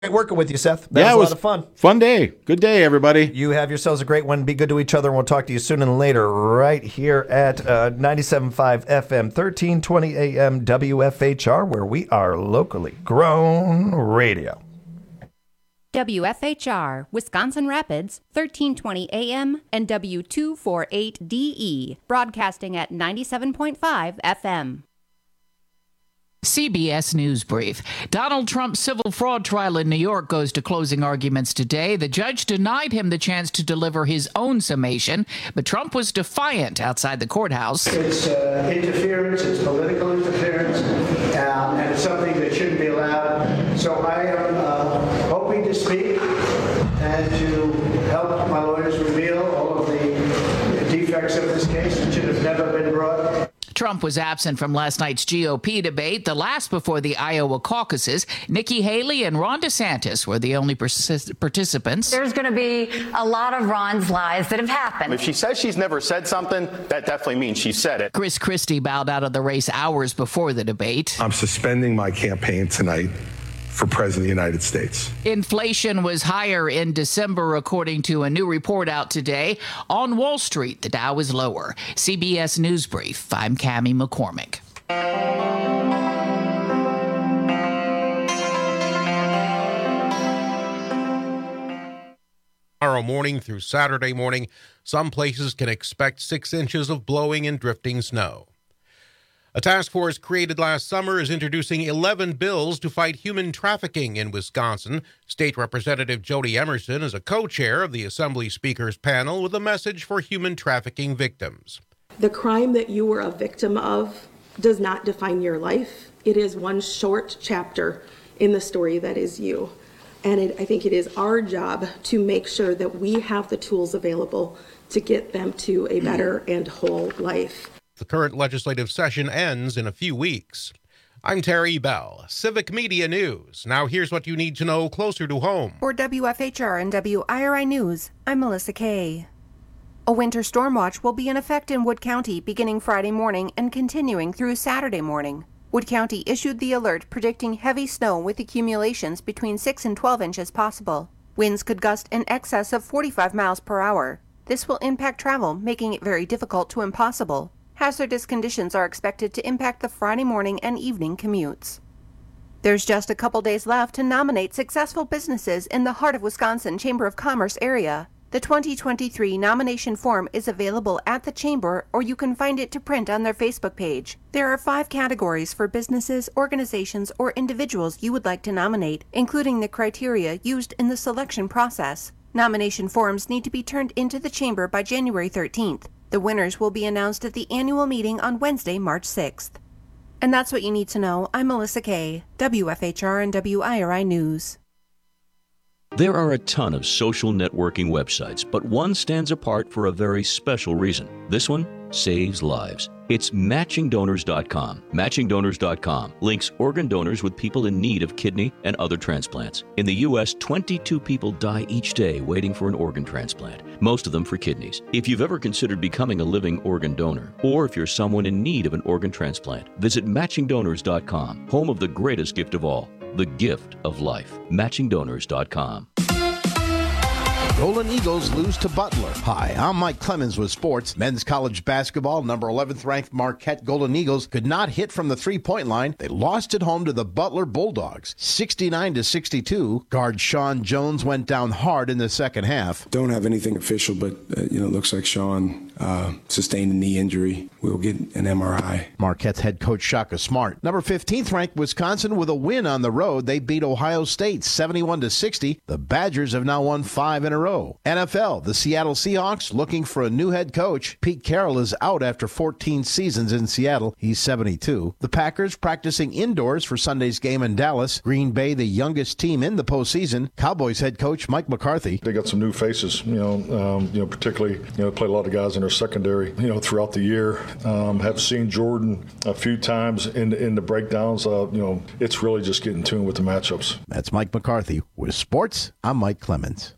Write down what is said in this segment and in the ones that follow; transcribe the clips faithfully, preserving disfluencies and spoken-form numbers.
Great working with you, Seth. That yeah, was a it was lot of fun. Fun day. Good day, everybody. You have yourselves a great one. Be good to each other, and we'll talk to you soon and later right here at uh, ninety-seven point five F M, thirteen twenty A M W F H R, where we are locally grown radio. W F H R, Wisconsin Rapids, thirteen twenty A M and W two forty-eight D E, broadcasting at ninety-seven point five F M. C B S News Brief. Donald Trump's civil fraud trial in New York goes to closing arguments today. The judge denied him the chance to deliver his own summation, but Trump was defiant outside the courthouse. It's uh, interference, it's political interference, uh, and it's something that shouldn't be allowed. So I am uh, hoping to speak and to help my lawyers reveal all of the defects of this case that should have never been brought. Trump was absent from last night's G O P debate, the last before the Iowa caucuses. Nikki Haley and Ron DeSantis were the only persist- participants. There's going to be a lot of Ron's lies that have happened. If she says she's never said something, that definitely means she said it. Chris Christie bowed out of the race hours before the debate. I'm suspending my campaign tonight for President of the United States. Inflation was higher in December, according to a new report out today. On Wall Street, the Dow is lower. C B S News Brief, I'm Cammie McCormick. Tomorrow morning through Saturday morning, some places can expect six inches of blowing and drifting snow. A task force created last summer is introducing eleven bills to fight human trafficking in Wisconsin. State Representative Jody Emerson is a co-chair of the Assembly Speakers panel with a message for human trafficking victims. The crime that you were a victim of does not define your life. It is one short chapter in the story that is you. And it, I think it is our job to make sure that we have the tools available to get them to a better and whole life. The current legislative session ends in a few weeks. I'm Terry Bell, Civic Media News. Now here's what you need to know closer to home. For W F H R and W I R I News, I'm Melissa Kay. A winter storm watch will be in effect in Wood County beginning Friday morning and continuing through Saturday morning. Wood County issued the alert predicting heavy snow with accumulations between six and twelve inches possible. Winds could gust in excess of forty-five miles per hour. This will impact travel, making it very difficult to impossible. Hazardous conditions are expected to impact the Friday morning and evening commutes. There's just a couple days left to nominate successful businesses in the Heart of Wisconsin Chamber of Commerce area. The twenty twenty-three nomination form is available at the Chamber, or you can find it to print on their Facebook page. There are five categories for businesses, organizations, or individuals you would like to nominate, including the criteria used in the selection process. Nomination forms need to be turned into the Chamber by January thirteenth. The winners will be announced at the annual meeting on Wednesday, March sixth. And that's what you need to know. I'm Melissa Kay, W F H R and W I R I News. There are a ton of social networking websites, but one stands apart for a very special reason. This one saves lives. It's matching donors dot com. matching donors dot com links organ donors with people in need of kidney and other transplants. In the U S, twenty-two people die each day waiting for an organ transplant, most of them for kidneys. If you've ever considered becoming a living organ donor, or if you're someone in need of an organ transplant, visit matching donors dot com, home of the greatest gift of all, the gift of life. matching donors dot com. Golden Eagles lose to Butler. Hi, I'm Mike Clemens with sports. Men's college basketball, number eleventh ranked Marquette Golden Eagles could not hit from the three-point line. They lost at home to the Butler Bulldogs, sixty-nine to sixty-two. Guard Sean Jones went down hard in the second half. Don't have anything official, but uh, you know, it looks like Sean uh, sustained a knee injury. We'll get an M R I. Marquette's head coach Shaka Smart. Number fifteenth ranked Wisconsin with a win on the road. They beat Ohio State seventy-one to sixty. The Badgers have now won five in a row. N F L, the Seattle Seahawks looking for a new head coach. Pete Carroll is out after fourteen seasons in Seattle. He's seventy-two. The Packers practicing indoors for Sunday's game in Dallas. Green Bay, the youngest team in the postseason. Cowboys head coach Mike McCarthy. They got some new faces, you know, um, you know, particularly, you know, play a lot of guys in their secondary, you know, throughout the year. Um, have seen Jordan a few times in, in the breakdowns. Uh, you know, it's really just getting tuned with the matchups. That's Mike McCarthy. With sports, I'm Mike Clemens.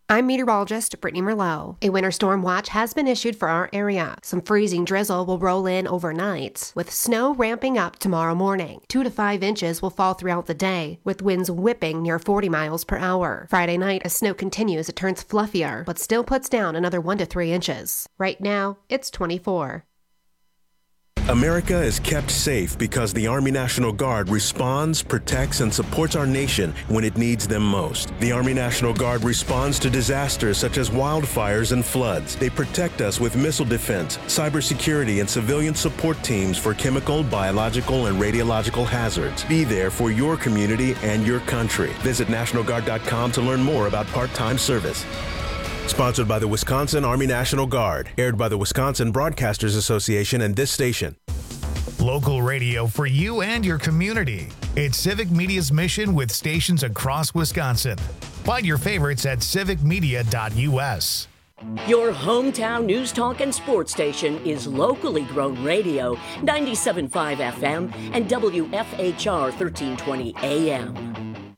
I'm meteorologist Brittany Merlot. A winter storm watch has been issued for our area. Some freezing drizzle will roll in overnight, with snow ramping up tomorrow morning. Two to five inches will fall throughout the day, with winds whipping near forty miles per hour. Friday night, as snow continues, it turns fluffier, but still puts down another one to three inches. Right now, it's twenty-four. America is kept safe because the Army National Guard responds, protects, and supports our nation when it needs them most. The Army National Guard responds to disasters such as wildfires and floods. They protect us with missile defense, cybersecurity, and civilian support teams for chemical, biological, and radiological hazards. Be there for your community and your country. Visit National Guard dot com to learn more about part-time service. Sponsored by the Wisconsin Army National Guard. Aired by the Wisconsin Broadcasters Association and this station. Local radio for you and your community. It's Civic Media's mission with stations across Wisconsin. Find your favorites at civic media dot u s. Your hometown news talk and sports station is locally grown radio, ninety-seven point five F M and W F H R thirteen twenty A M.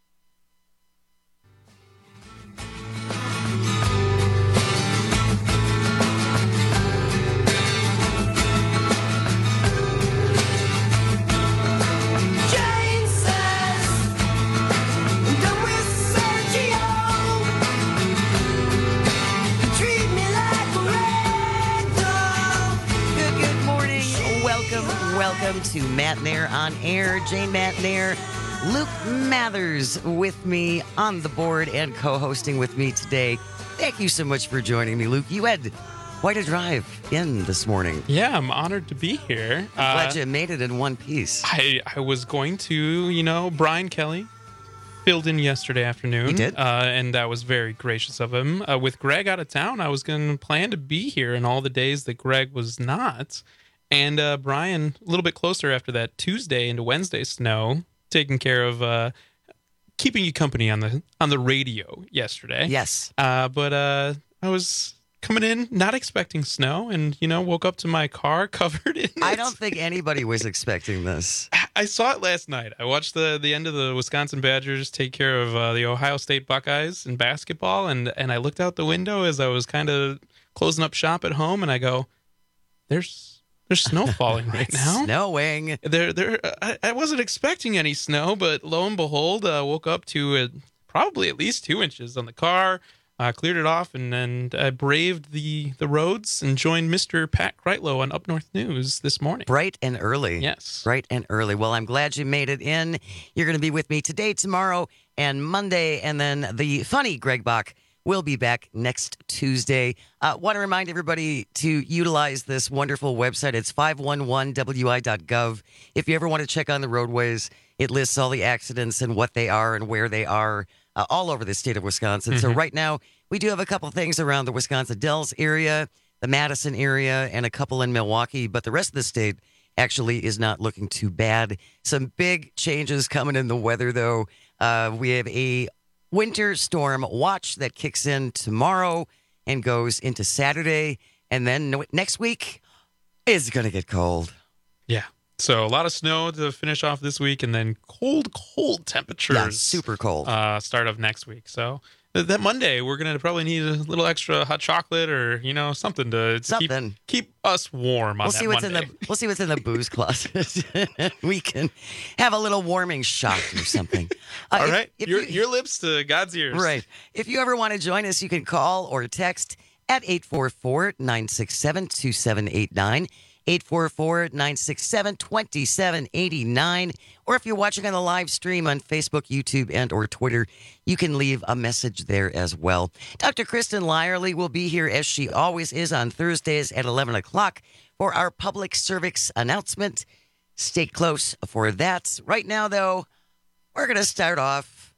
Welcome to Matt Nair on Air. Jane Matt Nair, Luke Mathers with me on the board and co-hosting with me today. Thank you so much for joining me, Luke. You had quite a drive in this morning. Yeah, I'm honored to be here. I'm glad uh, you made it in one piece. I, I was going to, you know, Brian Kelly filled in yesterday afternoon. He did? Uh, and that was very gracious of him. Uh, with Greg out of town, I was going to plan to be here in all the days that Greg was not. And uh, Brian, a little bit closer after that Tuesday into Wednesday snow, taking care of uh, keeping you company on the on the radio yesterday. Yes. Uh, but uh, I was coming in not expecting snow, and you know, woke up to my car covered in it. I don't think anybody was expecting this. I saw it last night. I watched the the end of the Wisconsin Badgers take care of uh, the Ohio State Buckeyes in basketball, and and I looked out the window as I was kind of closing up shop at home, and I go, "There's." There's snow falling right now. Snowing. There, there. I, I wasn't expecting any snow, but lo and behold, uh, woke up to uh, probably at least two inches on the car. Uh, cleared it off, and then I braved the, the roads and joined Mister Pat Kreitlow on Up North News this morning. Bright and early. Yes. Bright and early. Well, I'm glad you made it in. You're going to be with me today, tomorrow, and Monday, and then the funny Greg Bach will be back next Tuesday. I uh, want to remind everybody to utilize this wonderful website. It's five one one W I dot gov. If you ever want to check on the roadways, it lists all the accidents and what they are and where they are uh, all over the state of Wisconsin. Mm-hmm. So right now, we do have a couple things around the Wisconsin Dells area, the Madison area, and a couple in Milwaukee. But the rest of the state actually is not looking too bad. Some big changes coming in the weather, though. Uh, we have a winter storm watch that kicks in tomorrow and goes into Saturday. And then next week is going to get cold. Yeah. So a lot of snow to finish off this week, and then cold, cold temperatures. Yeah, super cold. Uh, start of next week. So that Monday, we're going to probably need a little extra hot chocolate or, you know, something to, to something. Keep, keep us warm on we'll that see what's Monday. In the, we'll see what's in the booze closet. We can have a little warming shot or something. Uh, All if, right. If your, you, your lips to God's ears. Right. If you ever want to join us, you can call or text at eight four four, nine six seven, two seven eight nine. eight four four, nine six seven, two seven eight nine. Or if you're watching on the live stream on Facebook, YouTube, and or Twitter, you can leave a message there as well. Doctor Kristen Lyerly will be here, as she always is, on Thursdays at eleven o'clock for our public cervix announcement. Stay close for that. Right now, though, we're going to start off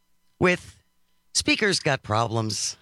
with Speakers Got Problems.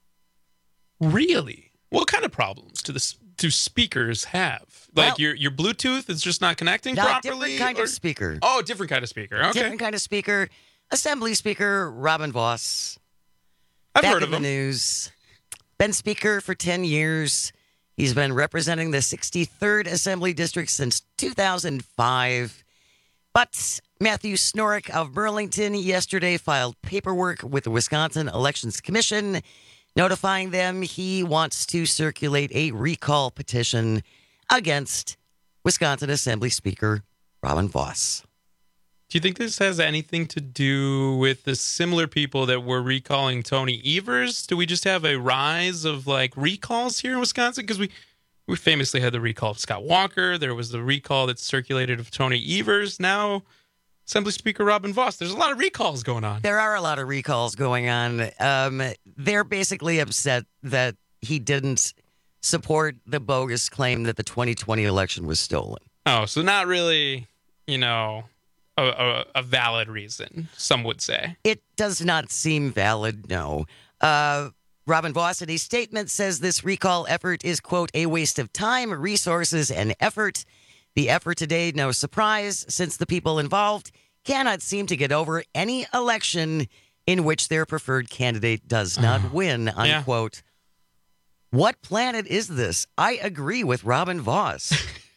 Really? What kind of problems do the do speakers have? Like well, your your Bluetooth is just not connecting no, properly? Different kind or? of speaker. Oh, different kind of speaker. Okay. Different kind of speaker. Assembly Speaker Robin Voss. I've back heard of in him. The news. Been Speaker for ten years. He's been representing the sixty-third Assembly District since two thousand five. But Matthew Snorek of Burlington yesterday filed paperwork with the Wisconsin Elections Commission notifying them he wants to circulate a recall petition against Wisconsin Assembly Speaker Robin Vos. Do you think this has anything to do with the similar people that were recalling Tony Evers? Do we just have a rise of like recalls here in Wisconsin? Because we, we famously had the recall of Scott Walker. There was the recall that circulated of Tony Evers. Now, Assembly Speaker Robin Vos. There's a lot of recalls going on. There are a lot of recalls going on. Um, they're basically upset that he didn't support the bogus claim that the twenty twenty election was stolen. Oh, so not really, you know... A, a, a valid reason, some would say. It does not seem valid, no. Uh, Robin Vos, in a statement, says this recall effort is, quote, a waste of time, resources, and effort. The effort today, no surprise, since the people involved cannot seem to get over any election in which their preferred candidate does not win, unquote. Yeah. What planet is this? I agree with Robin Vos.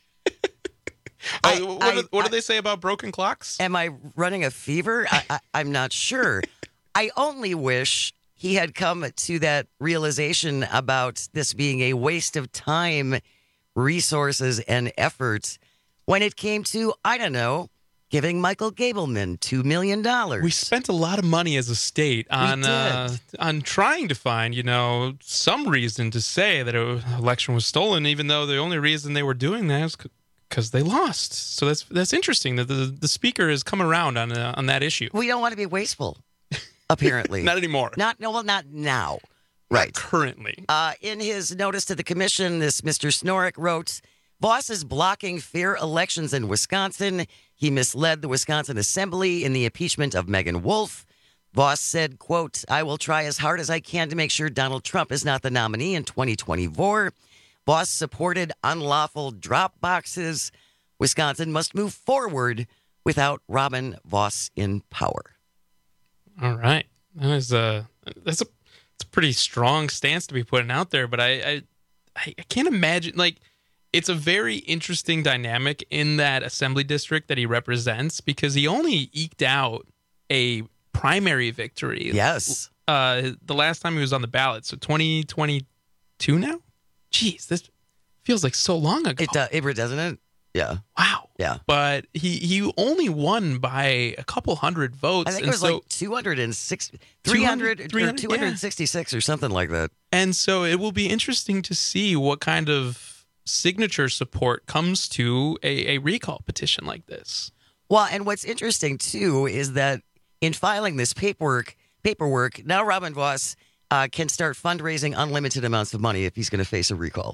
I, what, I, do, what do they say about broken clocks? Am I running a fever? I, I, I'm not sure. I only wish he had come to that realization about this being a waste of time, resources, and effort when it came to, I don't know, giving Michael Gableman two million dollars. We spent a lot of money as a state on uh, on trying to find, you know, some reason to say that an election was stolen, even though the only reason they were doing that is because they lost. So that's that's interesting that the, the speaker is coming around on uh, on that issue. We don't want to be wasteful, apparently. Not anymore. Not no, well, not now. Right. Not currently. Uh, in his notice to the commission, this Mister Snorek wrote, Vos is blocking fair elections in Wisconsin. He misled the Wisconsin Assembly in the impeachment of Megan Wolf. Vos said, quote, I will try as hard as I can to make sure Donald Trump is not the nominee in twenty twenty-four. Vos supported unlawful drop boxes. Wisconsin must move forward without Robin Vos in power. All right. That is a, that's a, it's a pretty strong stance to be putting out there, but I, I, I can't imagine, like, it's a very interesting dynamic in that assembly district that he represents because he only eked out a primary victory. Yes. Uh, the last time he was on the ballot. So twenty twenty-two now? Jeez, this feels like so long ago. It, uh, it doesn't it? Yeah. Wow. Yeah. But he, he only won by a couple hundred votes. I think and it was so, like two hundred six, three hundred, or two hundred sixty-six yeah. or something like that. And so it will be interesting to see what kind of signature support comes to a, a recall petition like this. Well, and what's interesting, too, is that in filing this paperwork, paperwork now Robin Vos uh, can start fundraising unlimited amounts of money if he's going to face a recall.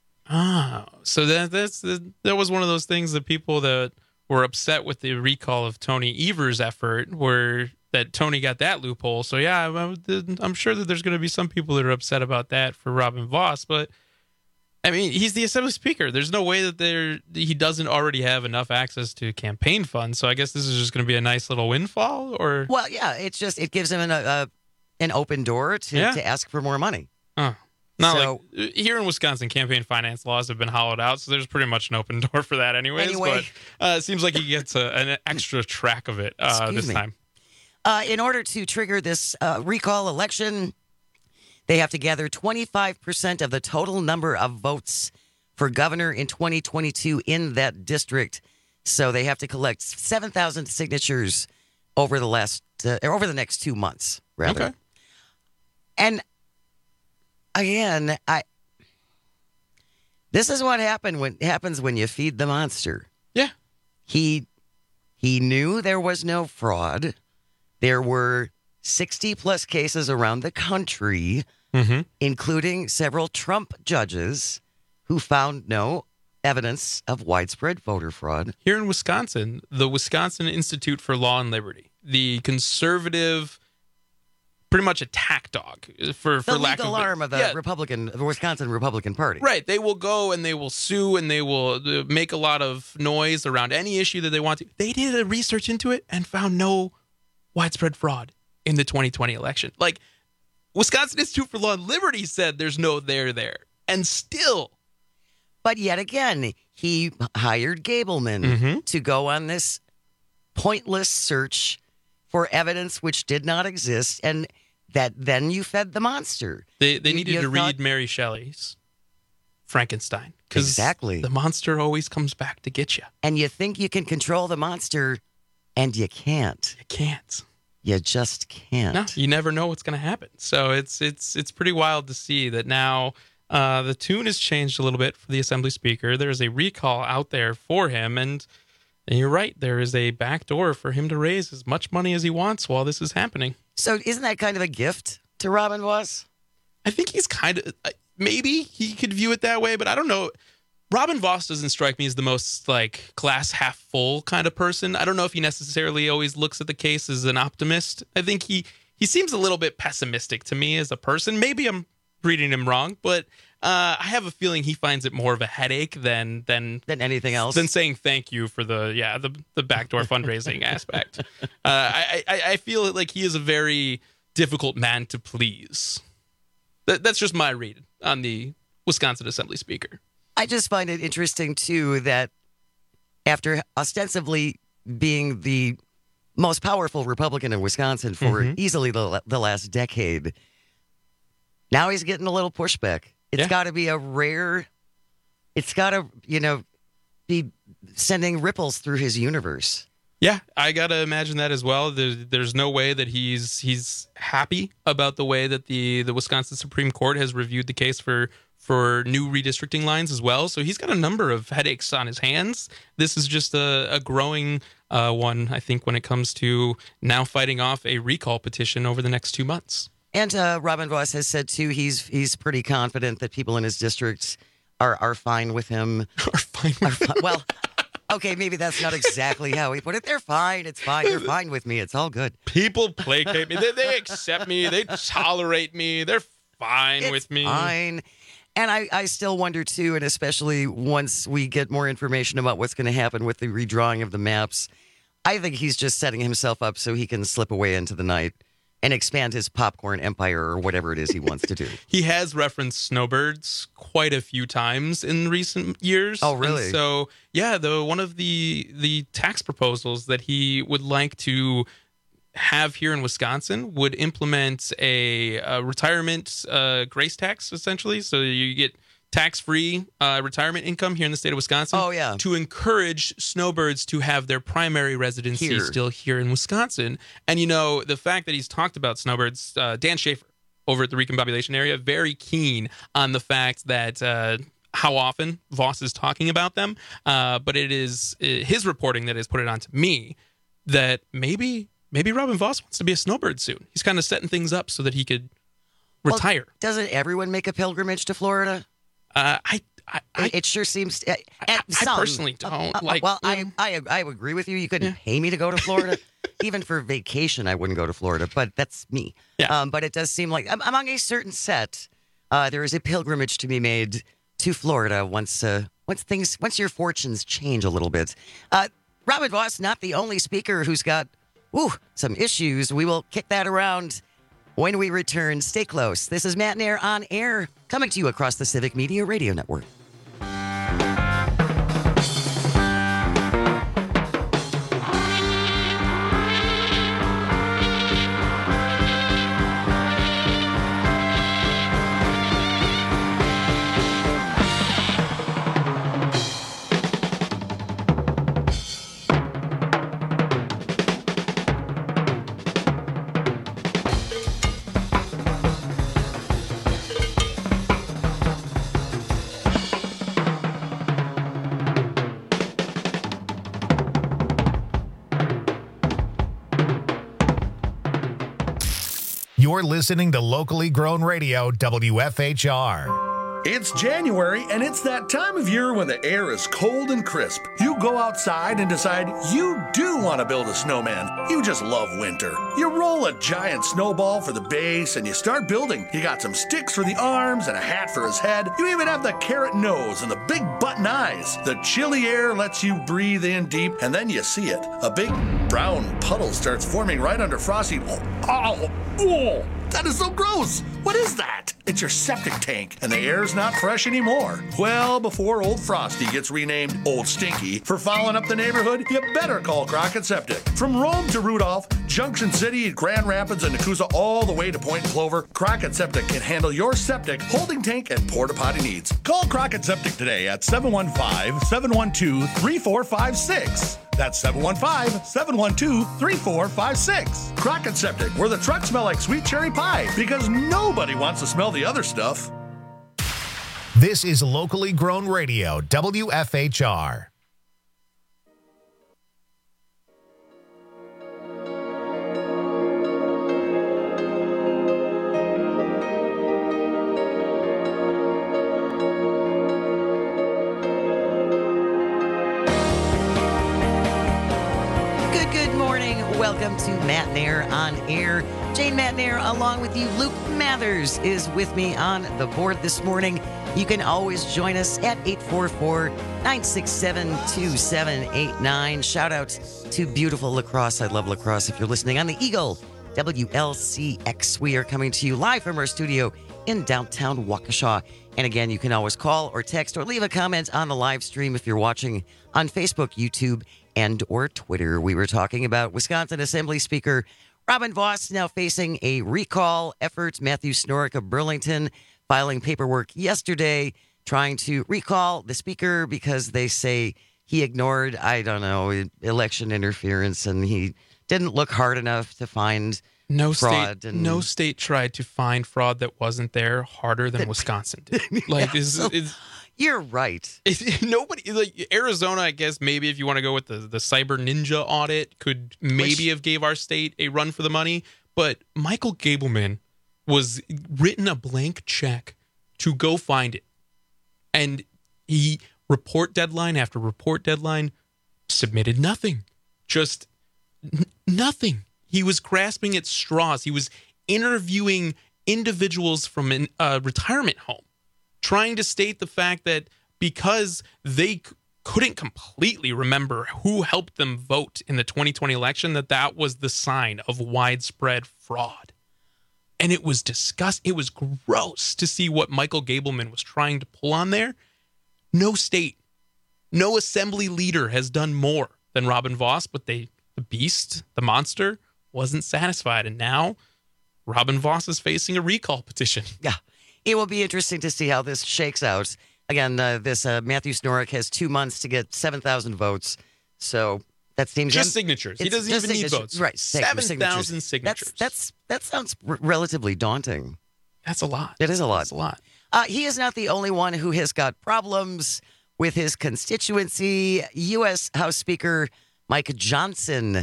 Ah, so that that's that was one of those things that people that were upset with the recall of Tony Evers' effort were that Tony got that loophole. So yeah, I'm, I'm sure that there's going to be some people that are upset about that for Robin Vos, but I mean, he's the Assembly Speaker. There's no way that there he doesn't already have enough access to campaign funds. So I guess this is just going to be a nice little windfall, or well, yeah, it's just it gives him an uh, an open door to, yeah. to ask for more money. Oh. Not so, like here in Wisconsin, campaign finance laws have been hollowed out, so there's pretty much an open door for that, anyways. Anyway. But uh, it seems like he gets a, an extra track of it uh, this me. time. Uh, in order to trigger this uh, recall election, they have to gather twenty-five percent of the total number of votes for governor in twenty twenty-two in that district. So they have to collect seven thousand signatures over the last uh, or over the next two months, rather. Okay. And again, I this is what happened when happens when you feed the monster. Yeah. He he knew there was no fraud. There were sixty plus cases around the country, mm-hmm. including several Trump judges who found no evidence of widespread voter fraud. Here in Wisconsin, the Wisconsin Institute for Law and Liberty, the conservative, pretty much attack dog for, for the lack of legal arm of the yeah. Republican, the Wisconsin Republican Party. Right. They will go and they will sue and they will make a lot of noise around any issue that they want to. They did a research into it and found no widespread fraud in the twenty twenty election. Like, Wisconsin Institute for Law and Liberty said there's no there there. And still. But yet again, he hired Gableman mm-hmm. to go on this pointless search for evidence which did not exist. And that then you fed the monster. They they You- needed you to thought- read Mary Shelley's Frankenstein. 'Cause Exactly. the monster always comes back to get you. And you think you can control the monster, and you can't. You can't. You just can't. No, you never know what's going to happen. So it's it's it's pretty wild to see that now uh, the tune has changed a little bit for the Assembly Speaker. There is a recall out there for him, and, and you're right, there is a back door for him to raise as much money as he wants while this is happening. So isn't that kind of a gift to Robin Voss? I think he's kind of maybe he could view it that way, but I don't know. Robin Voss doesn't strike me as the most like glass half full kind of person. I don't know if he necessarily always looks at the case as an optimist. I think he he seems a little bit pessimistic to me as a person. Maybe I'm reading him wrong, but uh, I have a feeling he finds it more of a headache than than than anything else. Than saying thank you for the yeah the the backdoor fundraising aspect. Uh, I, I I feel like he is a very difficult man to please. That, that's just my read on the Wisconsin Assembly Speaker. I just find it interesting, too, that after ostensibly being the most powerful Republican in Wisconsin for Mhm. easily the, the last decade, now he's getting a little pushback. It's Yeah. got to be a rare, it's got to, you know, be sending ripples through his universe. Yeah, I gotta imagine that as well. There's, there's no way that he's he's happy about the way that the, the Wisconsin Supreme Court has reviewed the case for for new redistricting lines as well. So he's got a number of headaches on his hands. This is just a, a growing uh, one, I think, when it comes to now fighting off a recall petition over the next two months. And uh, Robin Voss has said, too, he's he's pretty confident that people in his district are, are fine with him. Are fine with him? Well... Okay, maybe that's not exactly how he put it. They're fine. It's fine. They're fine with me. It's all good. People placate me. They, they accept me. They tolerate me. They're fine It's with me. Fine. And I, I still wonder, too, and especially once we get more information about what's going to happen with the redrawing of the maps, I think he's just setting himself up so he can slip away into the night and expand his popcorn empire or whatever it is he wants to do. He has referenced snowbirds quite a few times in recent years. Oh, really? And so, yeah, the one of the the tax proposals that he would like to have here in Wisconsin would implement a, a retirement uh, grace tax, essentially. So you get tax-free uh, retirement income here in the state of Wisconsin. Oh, yeah. To encourage snowbirds to have their primary residency Here. still here in Wisconsin. And, you know, the fact that he's talked about snowbirds, uh, Dan Schaefer over at the Recombobulation Area, very keen on the fact that uh, how often Voss is talking about them. Uh, but it is uh, his reporting that has put it on to me that maybe maybe Robin Voss wants to be a snowbird soon. He's kind of setting things up so that he could retire. Well, doesn't everyone make a pilgrimage to Florida? Uh, I, I, I, it sure seems. Uh, I, I some, personally don't uh, uh, like. Well, you I, know, I, I agree with you. You couldn't Yeah. pay me to go to Florida, even for vacation. I wouldn't go to Florida, but that's me. Yeah. Um, but it does seem like um, among a certain set, uh, there is a pilgrimage to be made to Florida once, uh, once things, once your fortunes change a little bit. Uh, Robin Voss, not the only speaker who's got, ooh, some issues. We will kick that around. When we return, stay close. This is Matt and Air on Air, coming to you across the Civic Media Radio Network. You're listening to locally grown radio, W F H R. It's January, and it's that time of year when the air is cold and crisp. You go outside and decide you do want to build a snowman. You just love winter. You roll a giant snowball for the base, and you start building. You got some sticks for the arms and a hat for his head. You even have the carrot nose and the big button eyes. The chilly air lets you breathe in deep, and then you see it. A big brown puddle starts forming right under Frosty. Oh, oh, that is so gross. What is that? It's your septic tank, and the air's not fresh anymore. Well, before old Frosty gets renamed Old Stinky for fouling up the neighborhood, you better call Crockett Septic. From Rome to Rudolph, Junction City, Grand Rapids, and Nakusa all the way to Point Clover, Crockett Septic can handle your septic, holding tank, and porta potty needs. Call Crockett Septic today at seven one five, seven one two, three four five six. That's seven one five, seven one two, three four five six. Crockett Septic, where the trucks smell like sweet cherry pie, because nobody wants to smell the other stuff. This is locally grown radio, W F H R. Welcome to Matt Nair on Air. Jane Matt Nair along with you. Luke Mathers is with me on the board this morning. You can always join us at eight four four, nine six seven, two seven eight nine. Shout out to beautiful La Crosse. I love La Crosse. If you're listening on the Eagle, W L C X, we are coming to you live from our studio in downtown Waukesha. And again, you can always call or text or leave a comment on the live stream if you're watching on Facebook, YouTube, and or Twitter. We were talking about Wisconsin Assembly Speaker Robin Vos now facing a recall effort. Matthew Snorek of Burlington filing paperwork yesterday trying to recall the speaker because they say he ignored, I don't know, election interference, and he didn't look hard enough to find no fraud. State, and no state tried to find fraud that wasn't there harder than Wisconsin did. Like, yeah, is so is you're right. It, nobody like Arizona, I guess maybe if you want to go with the, the cyber ninja audit, could maybe Which, have gave our state a run for the money. But Michael Gableman was written a blank check to go find it. And he report deadline after report deadline submitted nothing. Just n- nothing. He was grasping at straws. He was interviewing individuals from a uh, retirement home, trying to state the fact that because they c- couldn't completely remember who helped them vote in the twenty twenty election, that that was the sign of widespread fraud. And it was disgusting. It was gross to see what Michael Gableman was trying to pull on there. No state, no assembly leader has done more than Robin Vos, but they, the beast, the monster, wasn't satisfied. And now Robin Vos is facing a recall petition. Yeah. It will be interesting to see how this shakes out. Again, uh, this uh, Matthew Snorek has two months to get seven thousand votes. So that seems just signatures. He doesn't even need votes. Right. seven thousand signatures. That's, that's That sounds r- relatively daunting. That's a lot. It is a lot. That's a lot. Uh, he is not the only one who has got problems with his constituency. U S House Speaker Mike Johnson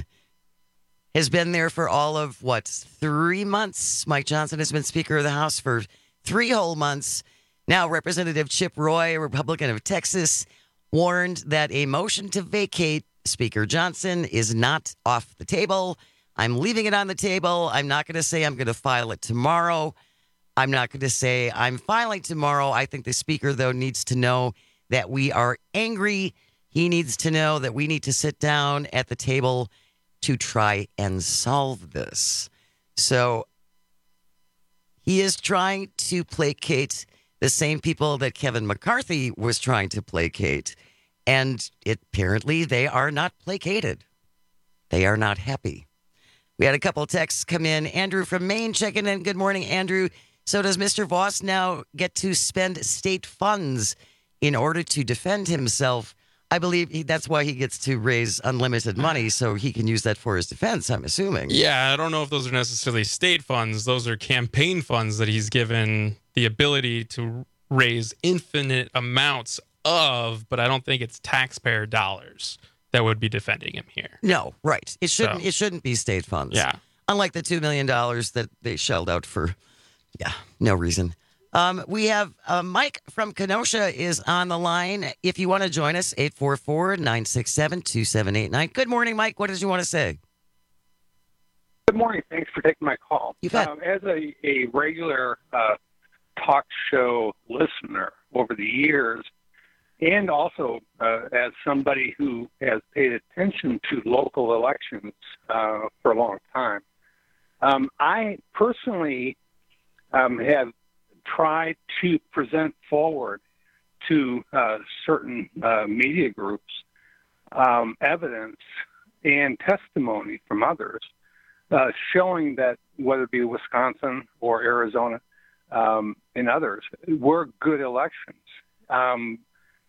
has been there for all of, what, three months? Mike Johnson has been Speaker of the House for three whole months. Now, Representative Chip Roy, a Republican of Texas, warned that a motion to vacate Speaker Johnson is not off the table. I'm leaving it on the table. I'm not going to say I'm going to file it tomorrow. I'm not going to say I'm filing tomorrow. I think the Speaker, though, needs to know that we are angry. He needs to know that we need to sit down at the table to try and solve this. So he is trying to placate the same people that Kevin McCarthy was trying to placate. And it, apparently they are not placated. They are not happy. We had a couple of texts come in. Andrew from Maine checking in. Good morning, Andrew. So does Mister Vos now get to spend state funds in order to defend himself? I believe he, that's why he gets to raise unlimited money, so he can use that for his defense, I'm assuming. Yeah, I don't know if those are necessarily state funds. Those are campaign funds that he's given the ability to raise infinite amounts of, but I don't think it's taxpayer dollars that would be defending him here. No, right. It shouldn't So, it shouldn't be state funds. Yeah. Unlike the two million dollars that they shelled out for, yeah, no reason. Um, we have uh, Mike from Kenosha is on the line. If you want to join us, eight four four, nine six seven, two seven eight nine. Good morning, Mike. What did you want to say? Good morning. Thanks for taking my call. You bet. Um, as a, a regular uh, talk show listener over the years, and also uh, as somebody who has paid attention to local elections uh, for a long time, um, I personally um, have tried to present forward to uh, certain uh, media groups um, evidence and testimony from others uh, showing that whether it be Wisconsin or Arizona um, and others were good elections. Um,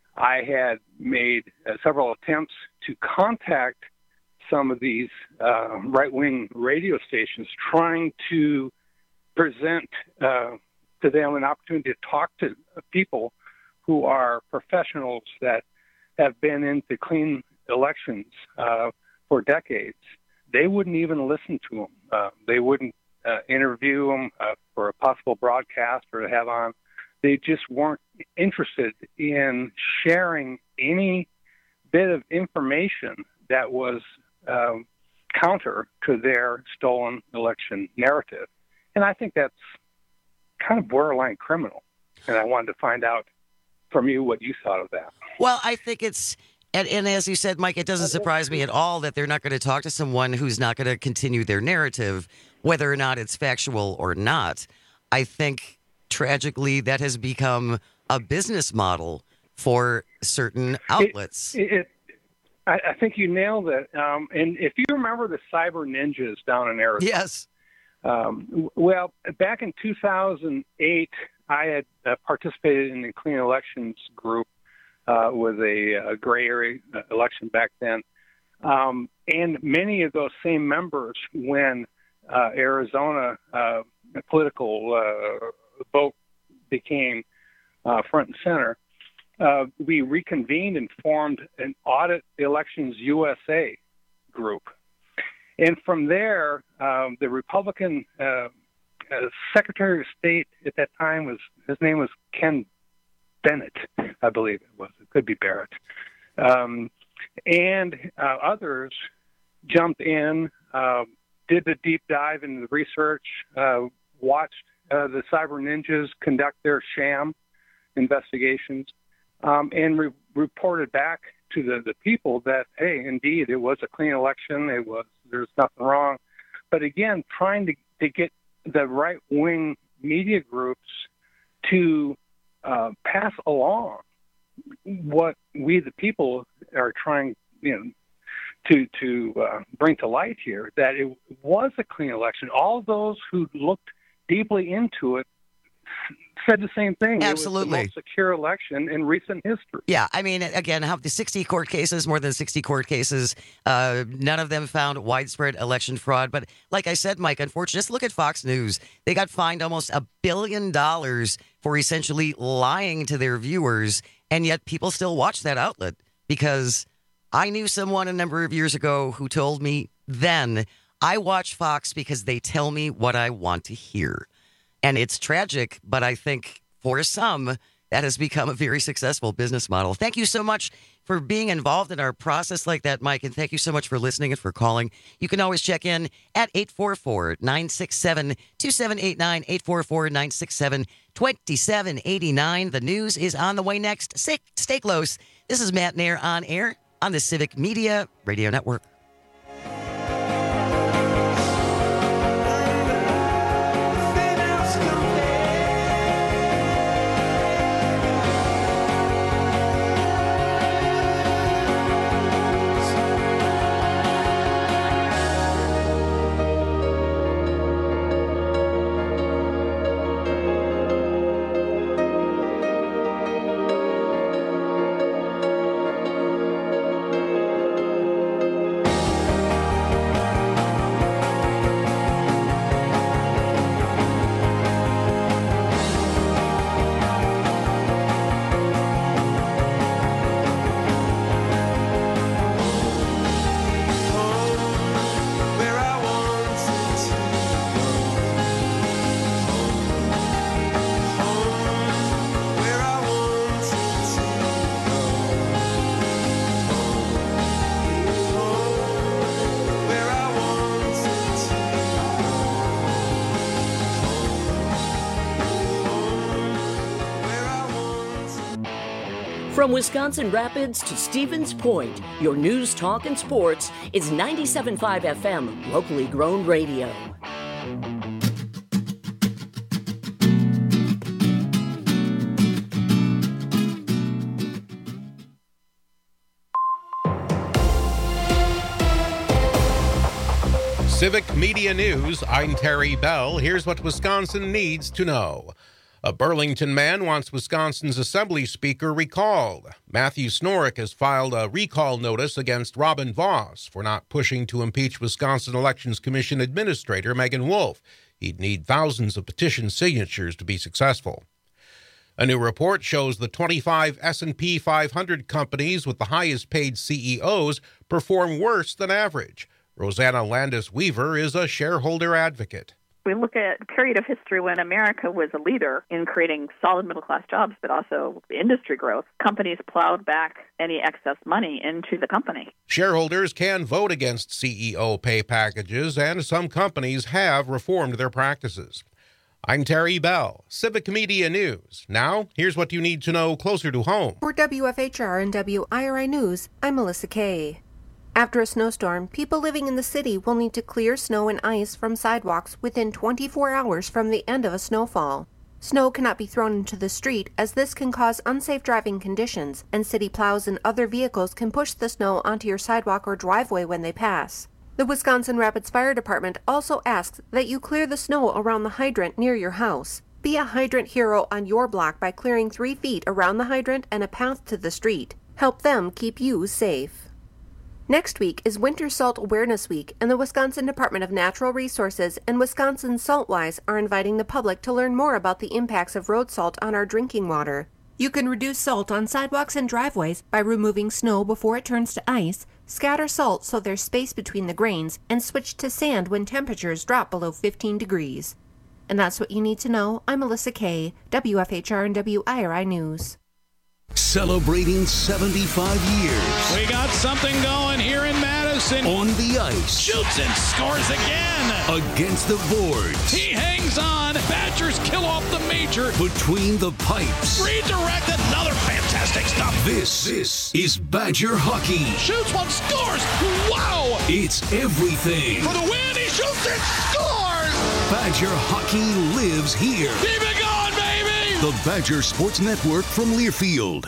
I had made uh, several attempts to contact some of these uh, right-wing radio stations, trying to present uh, to them an opportunity to talk to people who are professionals that have been into clean elections uh, for decades. They wouldn't even listen to them. Uh, they wouldn't uh, interview them uh, for a possible broadcast or to have on. They just weren't interested in sharing any bit of information that was um, counter to their stolen election narrative. And I think that's kind of borderline criminal. And I wanted to find out from you what you thought of that. Well, I think it's, and, and as you said, Mike, it doesn't surprise me at all that they're not going to talk to someone who's not going to continue their narrative, whether or not it's factual or not. I think, tragically, that has become a business model for certain outlets. It, it, I, I think you nailed it. Um, and if you remember the cyber ninjas down in Arizona. Yes. Um, well, back in two thousand eight, I had uh, participated in the Clean Elections group uh, with a, a gray area election back then. Um, and many of those same members, when uh, Arizona uh, political uh, vote became uh, front and center, uh, we reconvened and formed an Audit Elections U S A group. And from there, um, the Republican uh, uh, Secretary of State at that time was, his name was Ken Bennett, I believe it was. It could be Barrett. Um, and uh, others jumped in, uh, did the deep dive into the research, uh, watched uh, the cyber ninjas conduct their sham investigations, um, and re- reported back to the, the people that, hey, indeed, it was a clean election. It was, there's nothing wrong. But again, trying to, to get the right-wing media groups to uh, pass along what we, the people, are trying, you know, to to uh, bring to light here, that it was a clean election. All those who looked deeply into it said the same thing. Absolutely. It was the most secure election in recent history. Yeah, I mean, again, how the sixty court cases, more than sixty court cases, uh, none of them found widespread election fraud. But like I said, Mike, unfortunately, just look at Fox News. They got fined almost a billion dollars for essentially lying to their viewers, and yet people still watch that outlet because I knew someone a number of years ago who told me then, I watch Fox because they tell me what I want to hear. And it's tragic, but I think for some, that has become a very successful business model. Thank you so much for being involved in our process like that, Mike, and thank you so much for listening and for calling. You can always check in at eight four four, nine six seven, two seven eight nine, eight four four, nine six seven, two seven eight nine. The news is on the way next. Stay, stay close. This is Matt Nair on air on the Civic Media Radio Network. From Wisconsin Rapids to Stevens Point, your news, talk, and sports is ninety-seven point five F M, locally grown radio. Civic Media News, I'm Terry Bell. Here's what Wisconsin needs to know. A Burlington man wants Wisconsin's Assembly Speaker recalled. Matthew Snorek has filed a recall notice against Robin Voss for not pushing to impeach Wisconsin Elections Commission Administrator Megan Wolf. He'd need thousands of petition signatures to be successful. A new report shows the twenty-five S and P five hundred companies with the highest paid C E Os perform worse than average. Rosanna Landis-Weaver is a shareholder advocate. We look at a period of history when America was a leader in creating solid middle-class jobs, but also industry growth. Companies plowed back any excess money into the company. Shareholders can vote against C E O pay packages, and some companies have reformed their practices. I'm Terry Bell, Civic Media News. Now, here's what you need to know closer to home. For W F H R and W I R I News, I'm Melissa Kay. After a snowstorm, people living in the city will need to clear snow and ice from sidewalks within twenty-four hours from the end of a snowfall. Snow cannot be thrown into the street, as this can cause unsafe driving conditions, and city plows and other vehicles can push the snow onto your sidewalk or driveway when they pass. The Wisconsin Rapids Fire Department also asks that you clear the snow around the hydrant near your house. Be a hydrant hero on your block by clearing three feet around the hydrant and a path to the street. Help them keep you safe. Next week is Winter Salt Awareness Week, and the Wisconsin Department of Natural Resources and Wisconsin Saltwise are inviting the public to learn more about the impacts of road salt on our drinking water. You can reduce salt on sidewalks and driveways by removing snow before it turns to ice, scatter salt so there's space between the grains, and switch to sand when temperatures drop below fifteen degrees. And that's what you need to know. I'm Melissa Kay, W F H R and W I R I News. Celebrating seventy-five years. We got something going here in Madison. On the ice. Shoots and scores again. Against the boards. He hangs on. Badgers kill off the major. Between the pipes. Redirected. Another fantastic stop. This, this is Badger hockey. Shoots one, scores. Wow. It's everything. For the win, he shoots and scores. Badger hockey lives here. Keep it going, baby. The Badger Sports Network from Learfield.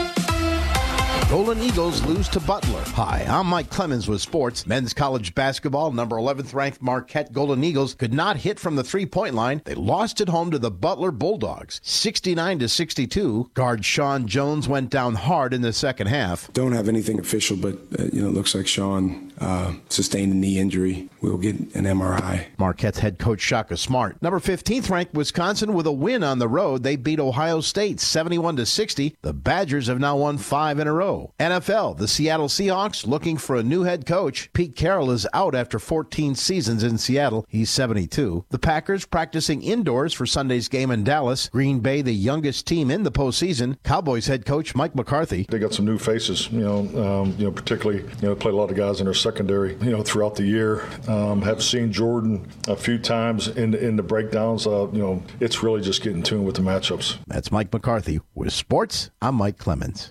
Golden Eagles lose to Butler. Hi, I'm Mike Clemens with sports. Men's college basketball, number eleventh ranked Marquette Golden Eagles could not hit from the three-point line. They lost at home to the Butler Bulldogs, sixty-nine to sixty-two. Guard Sean Jones went down hard in the second half. Don't have anything official, but uh, you know, it looks like Sean uh, sustained a knee injury. We'll get an M R I. Marquette's head coach Shaka Smart. Number fifteenth ranked Wisconsin with a win on the road. They beat Ohio State seventy-one to sixty. The Badgers have now won five in a row. N F L, the Seattle Seahawks looking for a new head coach. Pete Carroll is out after fourteen seasons in Seattle. He's seventy-two. The Packers practicing indoors for Sunday's game in Dallas. Green Bay, the youngest team in the postseason. Cowboys head coach Mike McCarthy. They got some new faces, you know, um, you know, particularly, you know, play a lot of guys in their secondary, you know, throughout the year. Um, have seen Jordan a few times in the, in the breakdowns. Uh, you know, it's really just getting tuned with the matchups. That's Mike McCarthy. With sports, I'm Mike Clemens.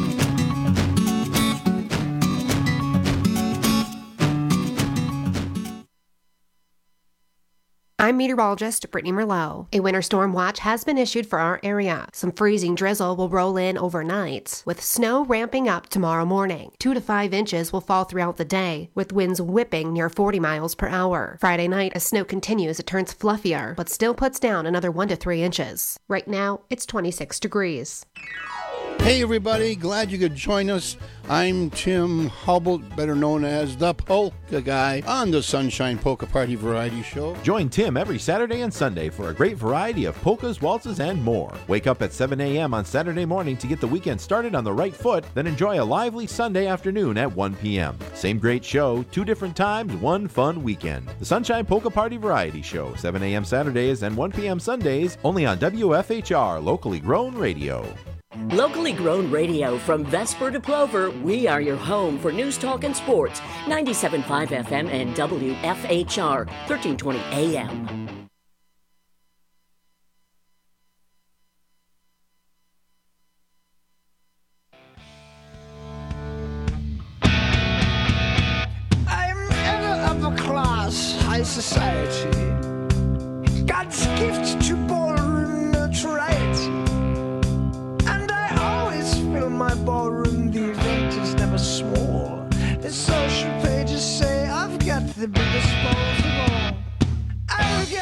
I'm meteorologist Brittany Merlot. A winter storm watch has been issued for our area. Some freezing drizzle will roll in overnight, with snow ramping up tomorrow morning. Two to five inches will fall throughout the day, with winds whipping near forty miles per hour. Friday night, as snow continues, it turns fluffier, but still puts down another one to three inches. Right now, it's twenty-six degrees. Hey everybody, glad you could join us. I'm Tim Hubble, better known as the Polka Guy, on the Sunshine Polka Party Variety Show. Join Tim every Saturday and Sunday for a great variety of polkas, waltzes, and more. Wake up at seven a.m. on Saturday morning to get the weekend started on the right foot, then enjoy a lively Sunday afternoon at one p.m. Same great show, two different times, one fun weekend. The Sunshine Polka Party Variety Show, seven a.m. Saturdays and one p.m. Sundays, only on W F H R, locally grown radio. Locally grown radio from Vesper to Plover, we are your home for news, talk, and sports. ninety-seven point five F M and W F H R, thirteen twenty A M. I'm in an upper class, high society. God's gift to ballroom notoriety. My ballroom, the event is never small. The social pages say I've got the biggest balls.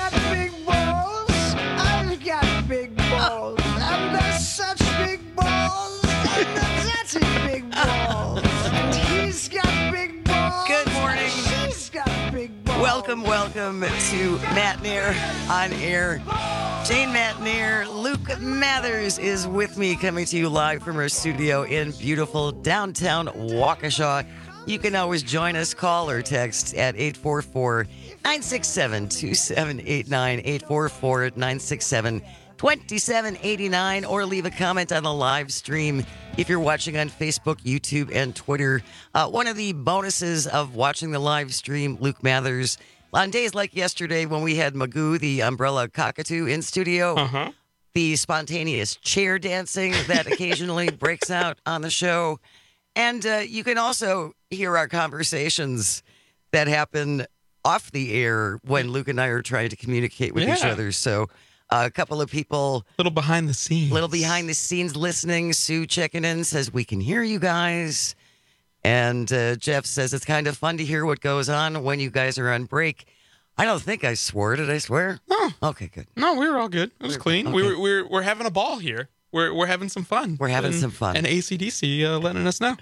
got big balls. I've got big balls. And there's such big balls. And the daddy's big balls. And he's got big balls. Good morning. She's got big balls. Welcome, welcome to Matt Nair on air. Jane Matt Nair, Luke Mathers is with me, coming to you live from our studio in beautiful downtown Waukesha. You can always join us, call or text at eight four four, nine six seven, two seven eight nine, eight four four, nine six seven, two seven eight nine, or leave a comment on the live stream if you're watching on Facebook, YouTube, and Twitter. Uh, one of the bonuses of watching the live stream, Luke Mathers, on days like yesterday when we had Magoo, the umbrella cockatoo, in studio, uh-huh. the spontaneous chair dancing that occasionally breaks out on the show. And uh, you can also hear our conversations that happen off the air when Luke and I are trying to communicate with yeah. each other. So uh, a couple of people... little behind the scenes. little behind the scenes listening. Sue checking in says, we can hear you guys. And uh, Jeff says, it's kind of fun to hear what goes on when you guys are on break. I don't think I swore. Did I swear? No. Okay, good. No, we were all good. It was We're- clean. okay. We were, we're, we're having a ball here. We're we're having some fun. We're having and, some fun. And A C D C uh, letting us know.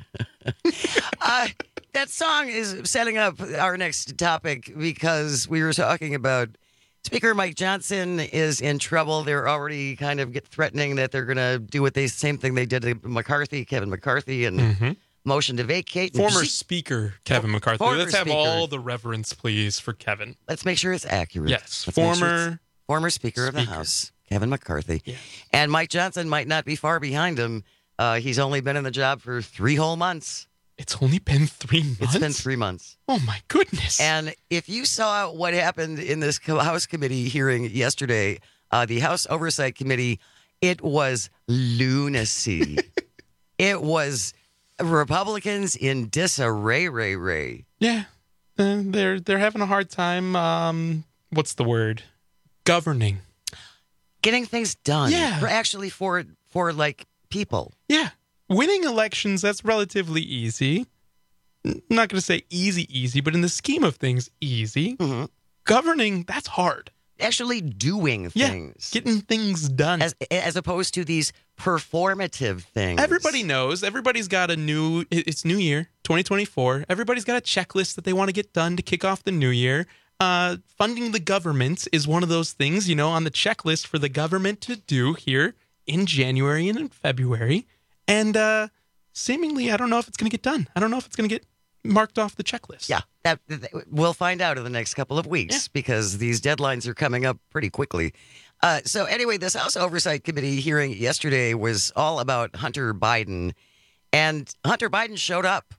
uh, that song is setting up our next topic because we were talking about Speaker Mike Johnson is in trouble. They're already kind of get threatening that they're going to do what they same thing they did to McCarthy, Kevin McCarthy, and Mm-hmm. motion to vacate. Former She- Speaker Kevin McCarthy. Former Let's have Speaker. all the reverence, please, for Kevin. Let's make sure it's accurate. Yes, Let's make sure former it's- former Speaker, of the Speaker. House, Kevin McCarthy. Yeah. And Mike Johnson might not be far behind him. Uh, he's only been in the job for three whole months. It's only been three months? It's been three months. Oh, my goodness. And if you saw what happened in this co- House committee hearing yesterday, uh, the House Oversight Committee, it was lunacy. It was Republicans in disarray, ray, ray. Yeah, uh, they're they're having a hard time. Um, what's the word? Governing. Getting things done. Yeah. For actually for for like people. Yeah, winning elections, that's relatively easy. N- not going to say easy, easy, but in the scheme of things, easy. Mm-hmm. Governing, that's hard. Actually doing Yeah, things. getting things done. As as opposed to these performative things. Everybody knows. Everybody's got a new, it- it's New Year, twenty twenty-four. Everybody's got a checklist that they want to get done to kick off the new year. Uh, funding the government is one of those things, you know, on the checklist for the government to do here in January and in February. And uh, seemingly, I don't know if it's going to get done. I don't know if it's going to get marked off the checklist. Yeah, that, that- we'll find out in the next couple of weeks Yeah. because these deadlines are coming up pretty quickly. Uh, so anyway, this House Oversight Committee hearing yesterday was all about Hunter Biden, and Hunter Biden showed up.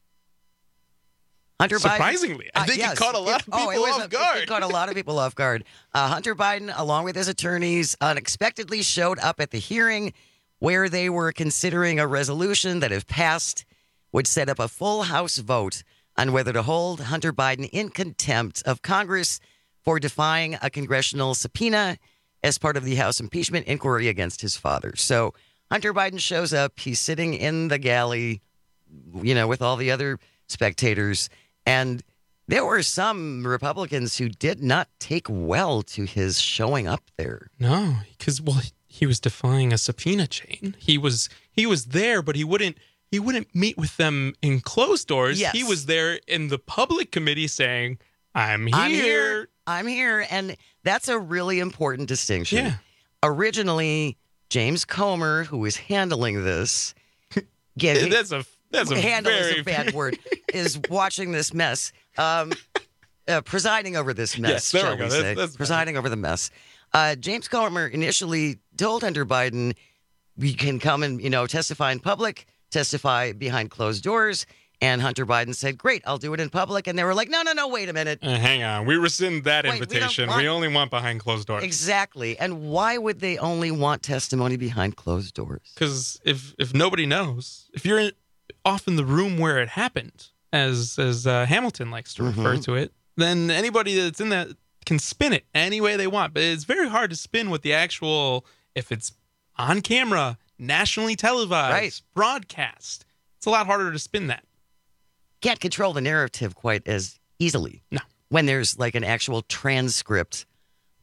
Hunter Surprisingly, Biden, I think it caught a lot of oh, it people was off a- guard. It caught a lot of people off guard. Uh, Hunter Biden, along with his attorneys, unexpectedly showed up at the hearing where they were considering a resolution that, if passed, would set up a full House vote on whether to hold Hunter Biden in contempt of Congress for defying a congressional subpoena as part of the House impeachment inquiry against his father. So Hunter Biden shows up. He's sitting in the galley, you know, with all the other spectators. And there were some Republicans who did not take well to his showing up there. No, because well, he was defying a subpoena chain. He was he was there, but he wouldn't he wouldn't meet with them in closed doors. Yes. He was there in the public committee saying, "I'm here." I'm here. I'm here. And that's a really important distinction. Yeah. Originally, James Comer, who was handling this, get, That's a that's a handle very is a bad word, is watching this mess, um, uh, presiding over this mess, Yes, there shall we go. we That's- say. that's presiding over the mess. Uh, James Comer initially told Hunter Biden, you can come and, you know, testify in public, testify behind closed doors. And Hunter Biden said, great, I'll do it in public. And they were like, no, no, no, wait a minute. Uh, hang on, we rescind that Wait, we don't invitation. We, want- only want behind closed doors. Exactly. And why would they only want testimony behind closed doors? Because if if nobody knows, if you're in, off in the room where it happened, as as uh, Hamilton likes to refer Mhm. to it, then anybody that's in that can spin it any way they want. But it's very hard to spin what the actual, if it's on camera, nationally televised, Right. broadcast. It's a lot harder to spin that. Can't control the narrative quite as easily. No. When there's like an actual transcript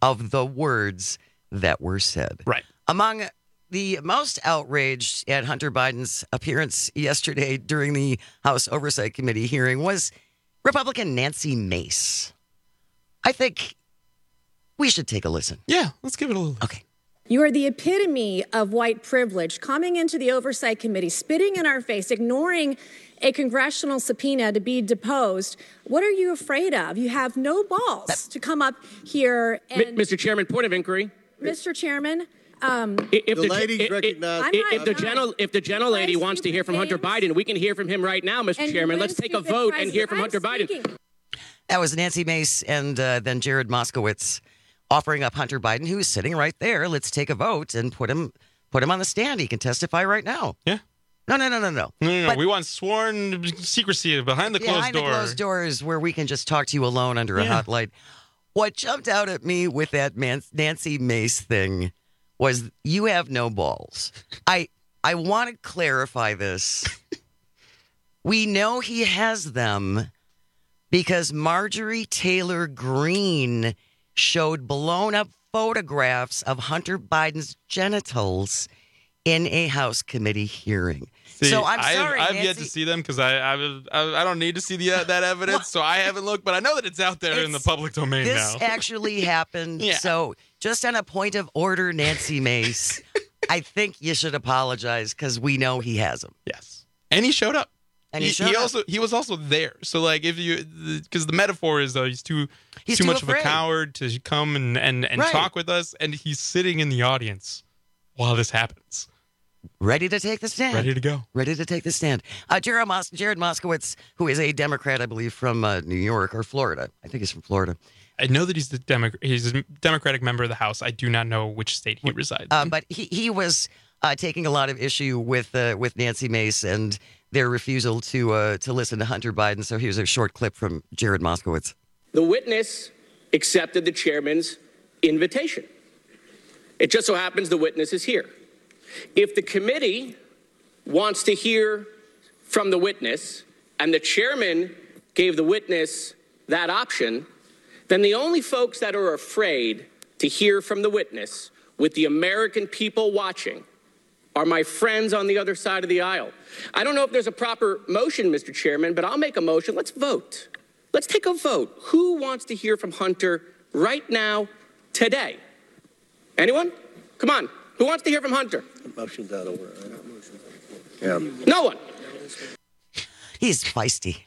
of the words that were said. Right. Among the most outraged at Hunter Biden's appearance yesterday during the House Oversight Committee hearing was Republican Nancy Mace. I think we should take a listen. Yeah, let's give it a little. Okay. You are the epitome of white privilege, coming into the Oversight Committee, spitting in our face, ignoring a congressional subpoena to be deposed. What are you afraid of? You have no balls to come up here and... Mister Chairman, point of inquiry. Mister Chairman, um... If the, the ladies if, recognize... If, if, the gentle, if the gentle lady wants to hear from Hunter Biden, we can hear from him right now, Mister Chairman. Let's take a vote and hear from Hunter Biden. That was Nancy Mace and uh, then Jared Moskowitz offering up Hunter Biden, who's sitting right there. Let's take a vote and put him put him on the stand. He can testify right now. Yeah. No, no, no, no, no. No, no, no. But we want sworn secrecy behind the closed behind door. Behind the closed doors where we can just talk to you alone under a Yeah. hot light. What jumped out at me with that man, Nancy Mace thing was you have no balls. I I want to clarify this. We know he has them because Marjorie Taylor Greene showed blown-up photographs of Hunter Biden's genitals in a House committee hearing. See, so I'm sorry, I've, I've Nancy. yet to see them because I, I I I don't need to see the, that evidence, so I haven't looked. But I know that it's out there in the public domain This now. actually happened. Yeah. So just on a point of order, Nancy Mace, I think you should apologize because we know he has them. Yes, and he showed up. And he, showed he up. also he was also there. So like if you because the metaphor is though he's too He's too, too much afraid. of a coward to come and and, and Right. talk with us, and he's sitting in the audience while this happens, ready to take the stand. ready to go. Ready to take the stand. Uh, Jared, Mos- Jared Moskowitz, who is a Democrat, I believe, from uh, New York or Florida. I think he's from Florida. I know that he's the Demo- he's a Democratic member of the House. I do not know which state he resides. Uh, in. but he he was uh, taking a lot of issue with uh, with Nancy Mace and their refusal to uh, to listen to Hunter Biden. So here's a short clip from Jared Moskowitz. The witness accepted the chairman's invitation. It just so happens the witness is here. If the committee wants to hear from the witness and the chairman gave the witness that option, then the only folks that are afraid to hear from the witness with the American people watching are my friends on the other side of the aisle. I don't know if there's a proper motion, Mister Chairman, but I'll make a motion. Let's vote. Let's take a vote. Who wants to hear from Hunter right now, today? Anyone? Come on. Who wants to hear from Hunter? Motion's out of order. Yeah. No one. He's feisty.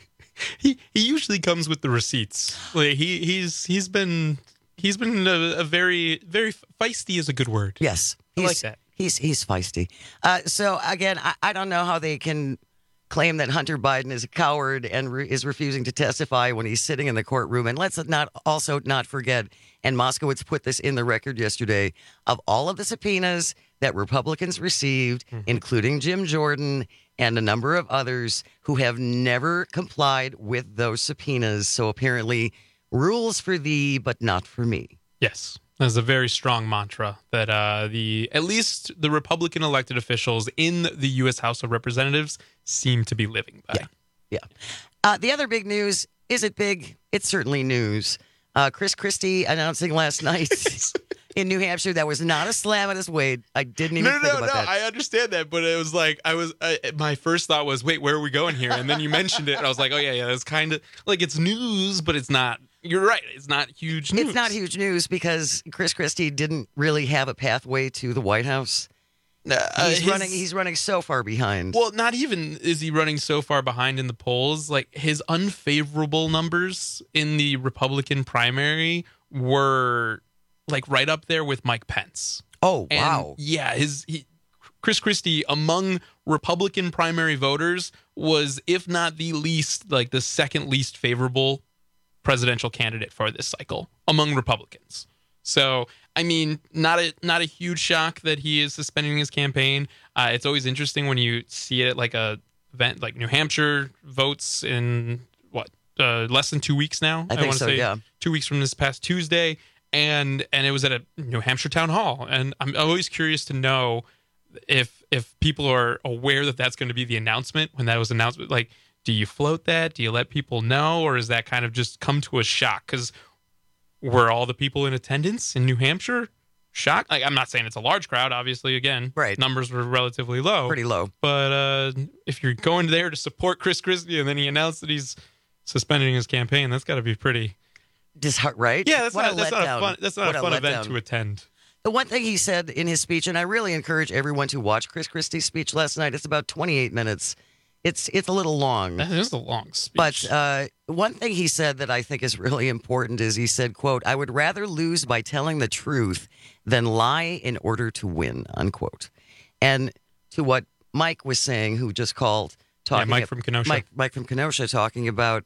he he usually comes with the receipts. Like he he's he's been he's been a, a very very feisty is a good word. Yes, I he's, like that. He's he's feisty. Uh, so again, I, I don't know how they can claim that Hunter Biden is a coward and re- is refusing to testify when he's sitting in the courtroom. And let's not also not forget, and Moskowitz put this in the record yesterday, of all of the subpoenas that Republicans received, mm-hmm. including Jim Jordan and a number of others who have never complied with those subpoenas. So apparently, rules for thee, but not for me. Yes. That's a very strong mantra that uh, the at least the Republican elected officials in the U S House of Representatives seem to be living by. Yeah, yeah. Uh, the other big news, is it big? It's certainly news. Uh, Chris Christie announcing last night in New Hampshire that was not a slam at his weight. I didn't even No, think no, about no. that. I understand that, but it was like I was. I, my first thought was, wait, where are we going here? And then you mentioned it, and I was like, oh yeah, yeah. That's kind of like it's news, but it's not. You're right. It's not huge news. It's not huge news because Chris Christie didn't really have a pathway to the White House. Uh, he's his- running. He's running so far behind. Well, not even is he running so far behind in the polls. Like his unfavorable numbers in the Republican primary were like right up there with Mike Pence. Oh And, wow! yeah, his he, Chris Christie among Republican primary voters was, if not the least, like the second least favorable presidential candidate for this cycle among Republicans. So, I mean, not a not a huge shock that he is suspending his campaign. Uh, it's always interesting when you see it like a event like New Hampshire votes in what uh, less than two weeks now. I think wanna so, say yeah. two weeks from this past Tuesday, and and it was at a New Hampshire town hall. And I'm always curious to know if if people are aware that that's going to be the announcement when that was announced. Like, do you float that? Do you let people know, or is that kind of just come to a shock? Because were all the people in attendance in New Hampshire shocked? Like, I'm not saying it's a large crowd, obviously, again. Right. Numbers were relatively low. Pretty low. But uh, if you're going there to support Chris Christie and then he announced that he's suspending his campaign, that's got to be pretty... Disheart, right? Yeah, that's what not, a that's not a letdown. fun, that's not What a a fun event letdown. to attend. The one thing he said in his speech, and I really encourage everyone to watch Chris Christie's speech last night. It's about twenty-eight minutes. It's it's a little long. That is a long speech. But uh, one thing he said that I think is really important is he said, quote, "I would rather lose by telling the truth than lie in order to win," unquote. And to what Mike was saying, who just called, talking Yeah, Mike from Kenosha. Mike, Mike from Kenosha talking about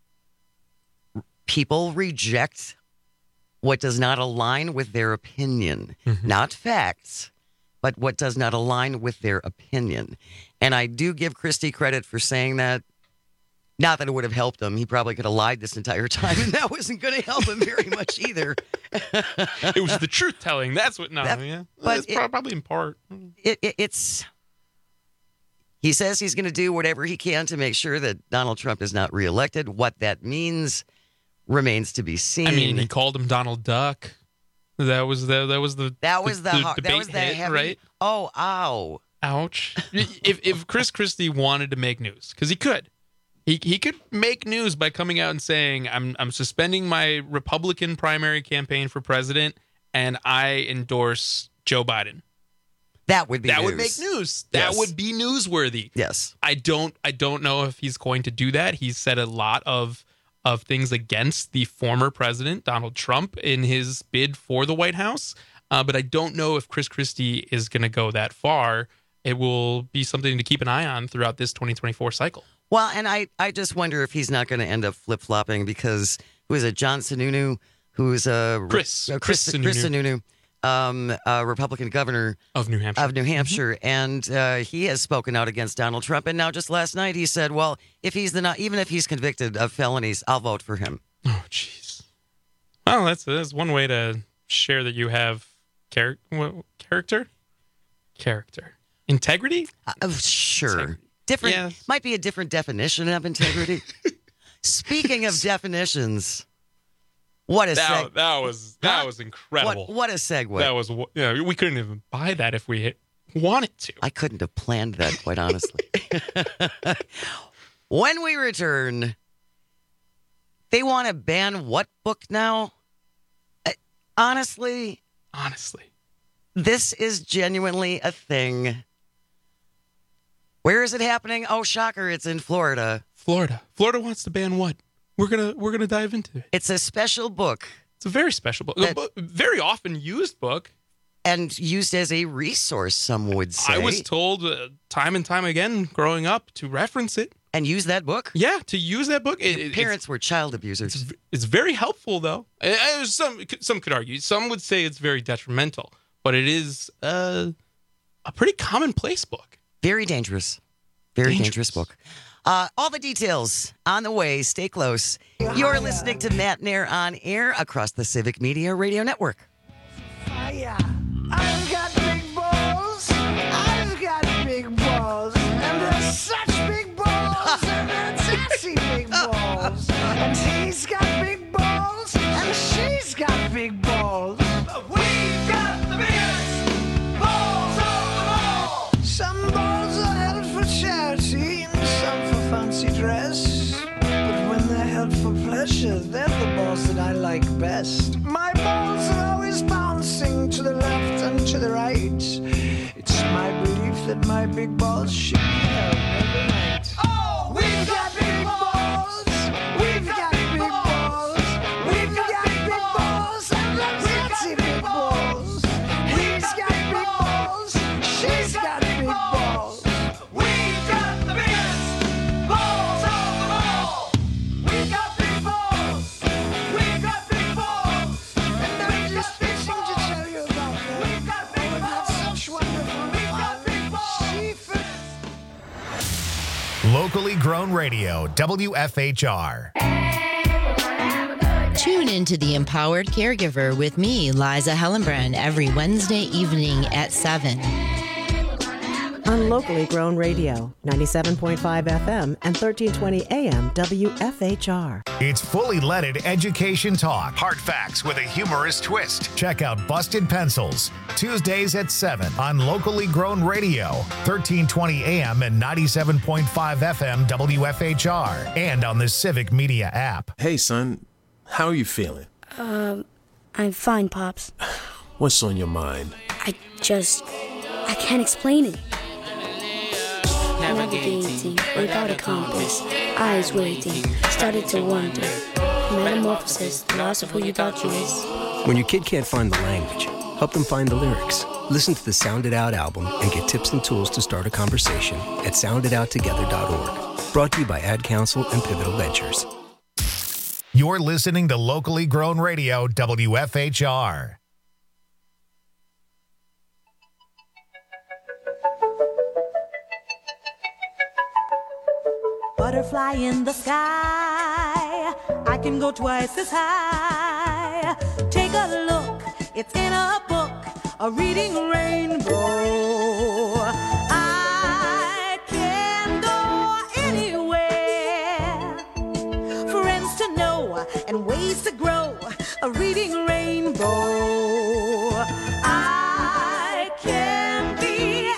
people reject what does not align with their opinion, Mm-hmm. not facts, but what does not align with their opinion. And I do give Christie credit for saying that. Not that it would have helped him. He probably could have lied this entire time, and that wasn't going to help him very much either. It was the truth telling. That's what. No, That- yeah, but it's it- probably in part. It, it, it's. He says he's going to do whatever he can to make sure that Donald Trump is not reelected. What that means remains to be seen. I mean, he called him Donald Duck. That was the that was the that was the, hard, that debate was the hit, heavy. right? Oh, ow! Ouch! if if Chris Christie wanted to make news, because he could, he he could make news by coming out and saying, "I'm I'm suspending my Republican primary campaign for president, and I endorse Joe Biden." That would be that news. would make news. That Yes. would be newsworthy. Yes. I don't I don't know if he's going to do that. He's said a lot of of things against the former president, Donald Trump, in his bid for the White House. Uh, but I don't know if Chris Christie is going to go that far. It will be something to keep an eye on throughout this twenty twenty-four cycle. Well, and I, I just wonder if he's not going to end up flip-flopping because, who is it, John Sununu, who's a... Chris. uh, Chris Chris, Chris Sununu. Sununu, um, a Republican governor Of New Hampshire. of New Hampshire, and uh, he has spoken out against Donald Trump. And now, just last night, he said, "Well, if he's the not, even if he's convicted of felonies, I'll vote for him." Oh, jeez. Well, that's that's one way to share that you have char- what- character, character, integrity. Uh, oh, sure, different. Yes. Might be a different definition of integrity. Speaking of definitions, what a That, seg- that was that Huh? was incredible. What, what a segue. That was yeah. We couldn't even buy that if we wanted to. I couldn't have planned that, quite honestly. When we return, they want to ban what book now? Uh, honestly, Honestly, this is genuinely a thing. Where is it happening? Oh, shocker, it's in Florida. Florida. Florida wants to ban what? We're gonna we're gonna dive into it. It's a special book. It's a very special book, a book- very often used book, and used as a resource. Some would say. I was told uh, time and time again growing up to reference it and use that book. Yeah, to use that book. It, it- Parents were child abusers. It's, it's very helpful, though. Uh, uh, Some some could argue. Some would say it's very detrimental, but it is uh, a pretty commonplace book. Very dangerous. Very dangerous, Dangerous. book. Uh, all the details on the way. Stay close. You're listening to Matt Nair on air across the Civic Media Radio Network. Fire. I've got big balls. I've got big balls. And they're such big balls. And they're sexy big balls. And he's got big balls. And she's got big balls. We've got the biggest balls of them all. Some balls are held for charity and some for fancy dress. But when they're held for pleasure, they're the balls that I like best. My balls are always bouncing to the left and to the right. It's my belief that my big balls should be held every night. Oh, we've got big balls. We've got big balls. We've got big balls. And they're fancy big balls. He's got big balls. She's got big balls. We've got the biggest balls of them all. We've got big balls. We've got big balls. And I'm just fixing to tell you about them. We've got big balls. That's such wonderful. We've got big balls. She first. Locally grown radio, W F H R. Tune into The Empowered Caregiver with me, Liza Hellenbrand, every Wednesday evening at seven. on locally grown radio, ninety-seven point five F M and thirteen twenty A M W F H R. It's fully leaded education talk. Hard facts with a humorous twist. Check out Busted Pencils, Tuesdays at seven on locally grown radio, thirteen twenty A M and ninety-seven point five F M W F H R, and on the Civic Media app. Hey, son, how are you feeling? Um, I'm fine, Pops. What's on your mind? I just... I can't explain it. Navigating without a compass, eyes waiting, started to wonder. Metamorphosis, the loss of who you thought you was. When your kid can't find the language, help them find the lyrics. Listen to the Sound It Out album and get tips and tools to start a conversation at sound it out together dot org. Brought to you by Ad Council and Pivotal Ventures. You're listening to locally grown radio, W F H R. Butterfly in the sky, I can go twice as high. Take a look, it's in a book, a reading rainbow. I can go anywhere, friends to know and ways to grow, a reading rainbow. I can be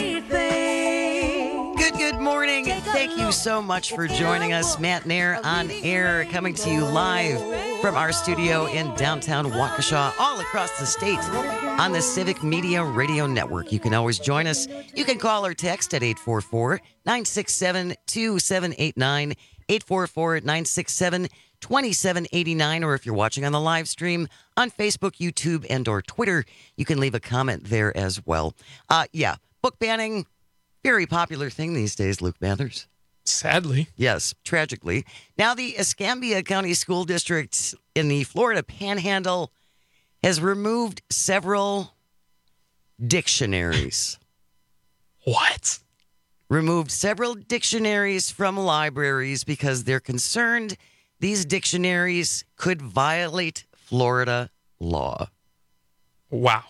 anything. Good, good morning. Thank you so much for joining us. Matt Nair on air, coming to you live from our studio in downtown Waukesha, all across the state on the Civic Media Radio Network. You can always join us. You can call or text at eight four four, nine six seven, two seven eight nine, eight four four, nine six seven, two seven eight nine, or if you're watching on the live stream on Facebook, YouTube, and or Twitter, you can leave a comment there as well. Uh, yeah, book banning, very popular thing these days, Luke Mathers. Sadly. Yes, tragically. Now, the Escambia County School District in the Florida Panhandle has removed several dictionaries. What? Removed several dictionaries from libraries because they're concerned these dictionaries could violate Florida law. Wow.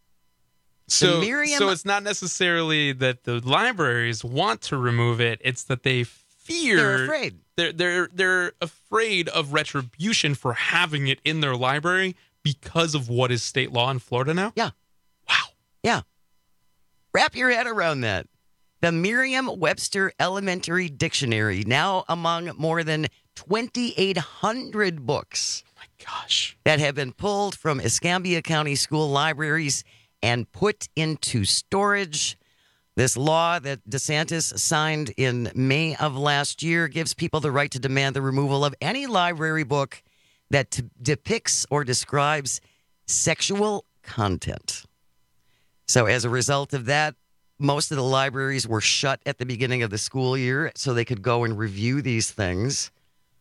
So, Miriam, so it's not necessarily that the libraries want to remove it; it's that they fear they're afraid. They're they're they're afraid of retribution for having it in their library because of what is state law in Florida now. Yeah. Wow. Yeah. Wrap your head around that. The Merriam-Webster Elementary Dictionary, now among more than twenty-eight hundred books. Oh my gosh. That have been pulled from Escambia County school libraries and put into storage. This law that DeSantis signed in May of last year gives people the right to demand the removal of any library book that t- depicts or describes sexual content. So as a result of that, most of the libraries were shut at the beginning of the school year so they could go and review these things.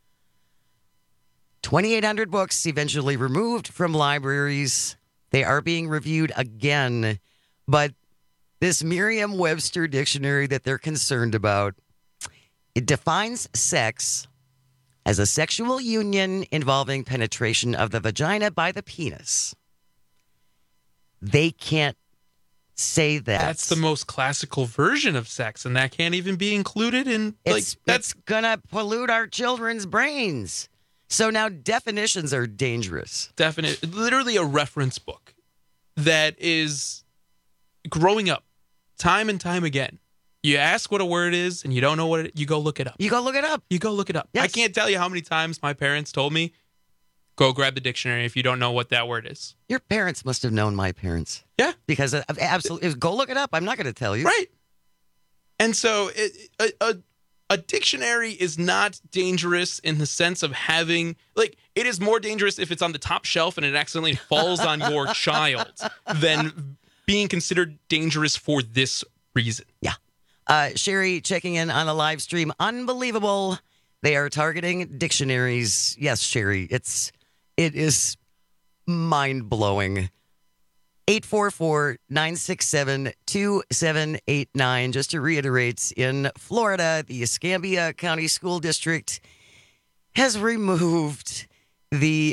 twenty-eight hundred books eventually removed from libraries. They are being reviewed again, but this Merriam-Webster dictionary that they're concerned about, it defines sex as a sexual union involving penetration of the vagina by the penis. They can't say that. That's the most classical version of sex, and that can't even be included in, like, it's, that's it's gonna pollute our children's brains. So now definitions are dangerous. Definite, literally a reference book that is growing up time and time again. You ask what a word is and you don't know what it, you go look it up. You go look it up. You go look it up. Yes. I can't tell you how many times my parents told me, go grab the dictionary if you don't know what that word is. Your parents must have known my parents. Yeah. Because of absolutely, go look it up. I'm not going to tell you. Right. And so it, a, a A dictionary is not dangerous in the sense of having, like, it is more dangerous if it's on the top shelf and it accidentally falls on your child than being considered dangerous for this reason. Yeah. Uh, Sherry checking in on a live stream. Unbelievable. They are targeting dictionaries. Yes, Sherry, it's, it is mind-blowing. eight four four, nine six seven, two seven eight nine. Just to reiterate, in Florida, the Escambia County School District has removed the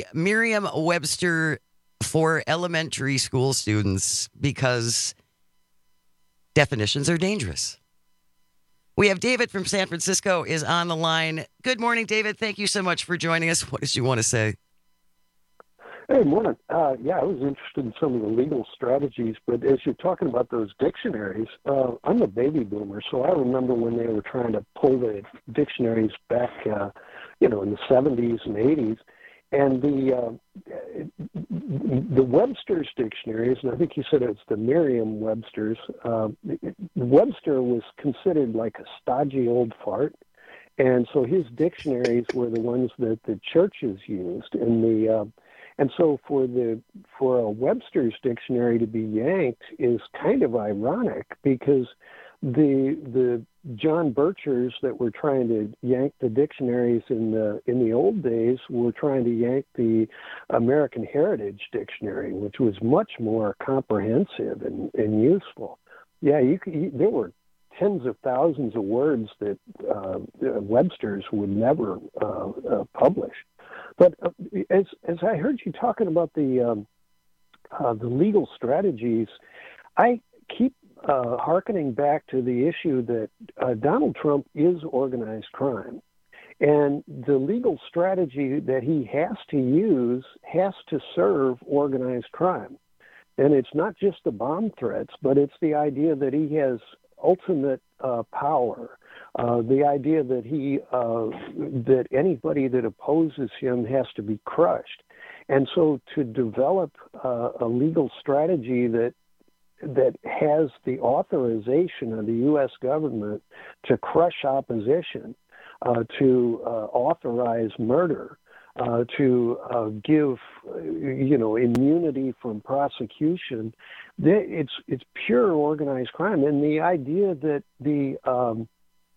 Merriam-Webster for elementary school students because definitions are dangerous. We have David from San Francisco is on the line. Good morning, David. Thank you so much for joining us. What did you want to say? Hey, morning. Uh, yeah, I was interested in some of the legal strategies, but as you're talking about those dictionaries, uh, I'm a baby boomer, so I remember when they were trying to pull the dictionaries back, uh, you know, in the seventies and eighties, and the uh, the Webster's dictionaries, and I think you said it's the Merriam-Webster's. Uh, Webster was considered like a stodgy old fart, and so his dictionaries were the ones that the churches used, and the uh, And so for the for a Webster's dictionary to be yanked is kind of ironic, because the the John Birchers that were trying to yank the dictionaries in the in the old days were trying to yank the American Heritage Dictionary, which was much more comprehensive and, and useful. Yeah, you, could, you there were tens of thousands of words that uh, Webster's would never uh, uh, publish. But uh, as as I heard you talking about the um, uh, the legal strategies, I keep uh, hearkening back to the issue that uh, Donald Trump is organized crime, and the legal strategy that he has to use has to serve organized crime. And it's not just the bomb threats, but it's the idea that he has ultimate uh, power. Uh, the idea that he uh, that anybody that opposes him has to be crushed, and so to develop uh, a legal strategy that that has the authorization of the U S government to crush opposition, uh, to uh, authorize murder, uh, to uh, give you know immunity from prosecution, it's it's pure organized crime, and the idea that the um,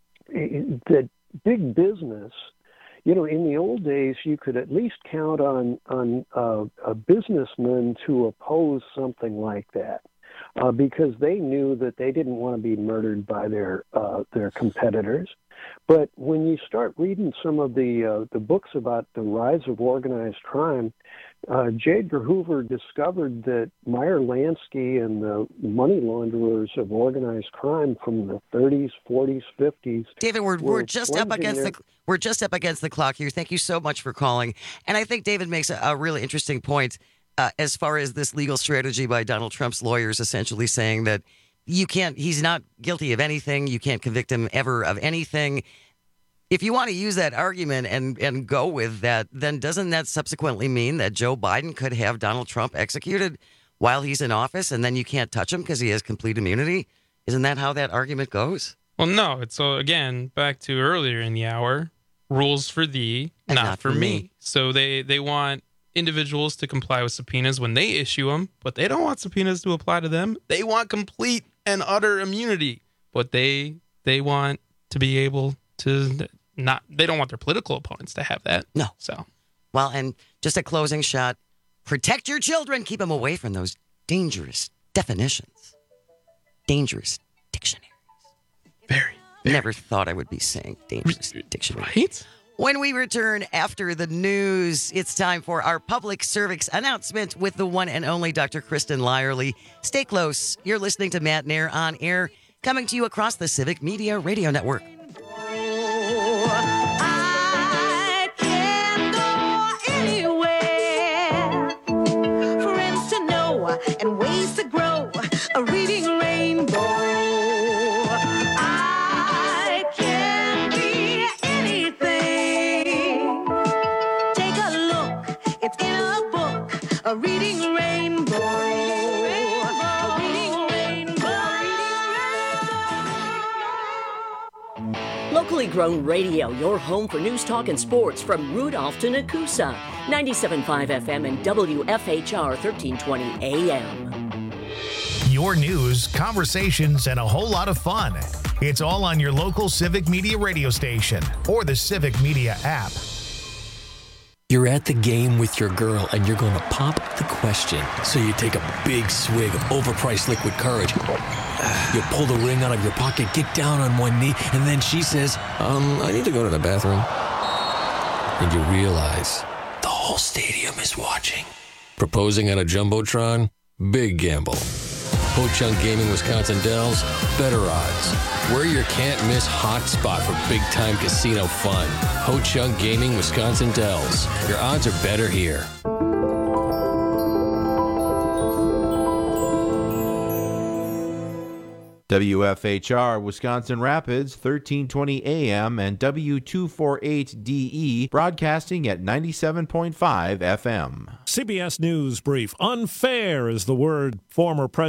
that big business, you know, in the old days, you could at least count on on uh, a businessman to oppose something like that, uh, because they knew that they didn't want to be murdered by their uh, their competitors. But when you start reading some of the uh, the books about the rise of organized crime, uh, J. Edgar Hoover discovered that Meyer Lansky and the money launderers of organized crime from the thirties, forties, fifties. David, we're we're just up against their... the we're just up against the clock here. Thank you so much for calling. And I think David makes a, a really interesting point uh, as far as this legal strategy by Donald Trump's lawyers, essentially saying that you can't. He's not guilty of anything. You can't convict him ever of anything. If you want to use that argument and, and go with that, then doesn't that subsequently mean that Joe Biden could have Donald Trump executed while he's in office, and then you can't touch him because he has complete immunity? Isn't that how that argument goes? Well, no. It's, so again, back to earlier in the hour, rules for thee, not, not for, for me. me. So they, they want individuals to comply with subpoenas when they issue them, but they don't want subpoenas to apply to them. They want complete and utter immunity, but they they want to be able to... Not, they don't want their political opponents to have that. No. So, well, and just a closing shot: protect your children. Keep them away from those dangerous definitions, dangerous dictionaries. Very. very. Never thought I would be saying dangerous dictionaries. Right. When we return after the news, it's time for our public service announcement with the one and only Doctor Kristen Lyerly. Stay close. You're listening to Matt Nair on Air, coming to you across the Civic Media Radio Network. I can go anywhere, friends to know and ways to grow, a reading rainbow. I can be anything. Take a look, it's in a book, a reading rainbow. A reading rainbow. Locally grown radio, your home for news, talk, and sports from Rudolph to Nakusa. ninety-seven point five F M and W F H R thirteen twenty A M. Your news, conversations, and a whole lot of fun. It's all on your local Civic Media radio station or the Civic Media app. You're at the game with your girl and you're going to pop the question. So you take a big swig of overpriced liquid courage. You pull the ring out of your pocket, get down on one knee, and then she says, um, I need to go to the bathroom. And you realize the whole stadium is watching. Proposing on a Jumbotron? Big gamble. Ho Chunk Gaming Wisconsin Dells, better odds. We're your can't-miss hotspot for big-time casino fun. Ho Chunk Gaming Wisconsin Dells. Your odds are better here. W F H R Wisconsin Rapids, thirteen twenty A M and W two forty-eight D E, broadcasting at ninety-seven point five F M. C B S News Brief. Unfair is the word former President